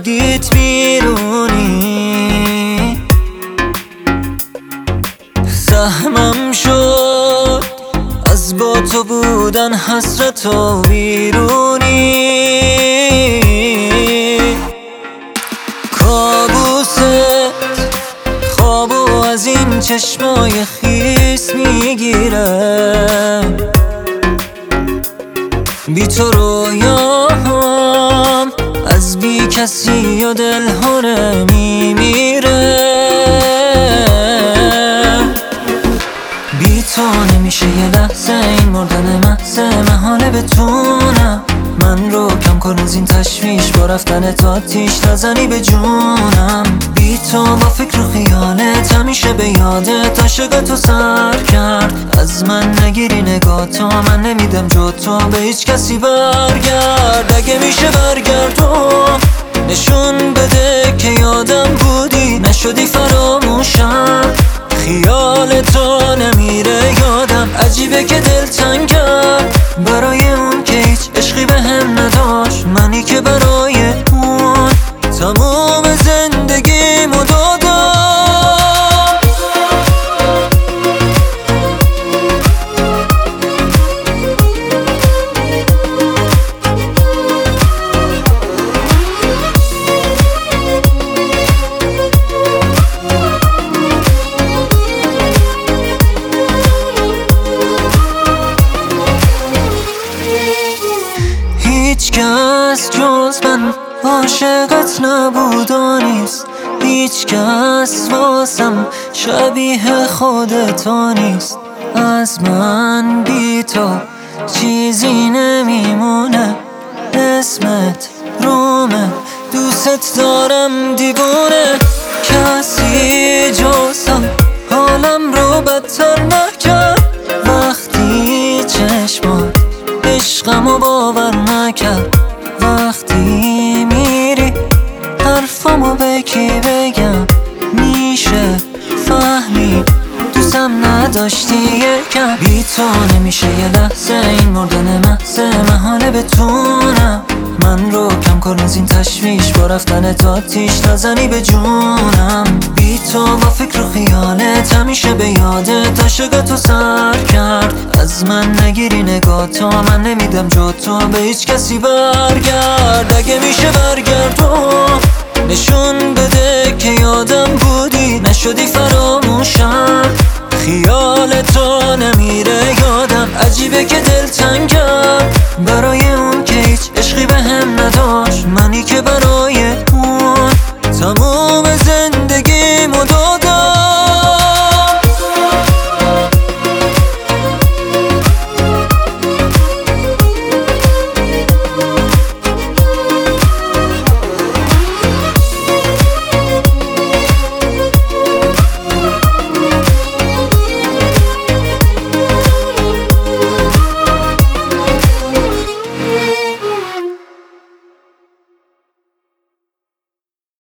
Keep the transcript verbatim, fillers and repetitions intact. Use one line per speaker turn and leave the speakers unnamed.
کشیدیت بیرونی، زحمم شد از با تو بودن حسرت و بیرونی. کابوست خوابو از این چشمای خیس میگیرم، بی تو رویام از بی کسی و دل هره میمیره. بی تو نمیشه یه لحظه این مردن محضه، محاله بتونم من رو کم کن از این تشویش، با رفتن تا آتیش نزنی به جونم. بی تو با فکر و خیالت همیشه به یادت عاشقتو سر کرد، از من نگیری نگاه تو، من نمیدم جو تو به هیچ کسی برگرد. اگه میشه برگردون نشون بده که یادم بودی، نشدی فراموشم، خیال تو نمیره یادم. عجیبه که دل تنگم برای اون که هیچ عشقی به هم نداشت، منی که برای اون تموم زندگیمو دادم. هیچ کس جز من عاشقت نبود و نیست، هیچ کس واسم شبیه خودت نیست. از من بی تو چیزی نمیمونه، اسمت رومه، دوست دارم دیوونه. کسی جز هم حالم رو بدتر نکرد، وقتی چشمات عشقمو باور نکرد. وقتی میری حرفامو به کی بگم، میشه فهمی دوستم نداشتی یکم. بی تو نمیشه یه لحظه این مردن محضه، محاله بتونم من رو کم کن از این تشویش، با رفتن تا آتیش نزنی به جونم. بی تو با فکر و خیالت همیشه به یادت عاشقتو سر کرد، از من نگیری نگاه تو، من نمیدم جو تو به هیچ کسی برگرد. اگه میشه برگردون نشون بده که یادم بودی، نشدی فراموشم، خیال تو نمیره یادم. عجیبه که دل تنگم برای اون که هیچ عشقی به هم نداشت،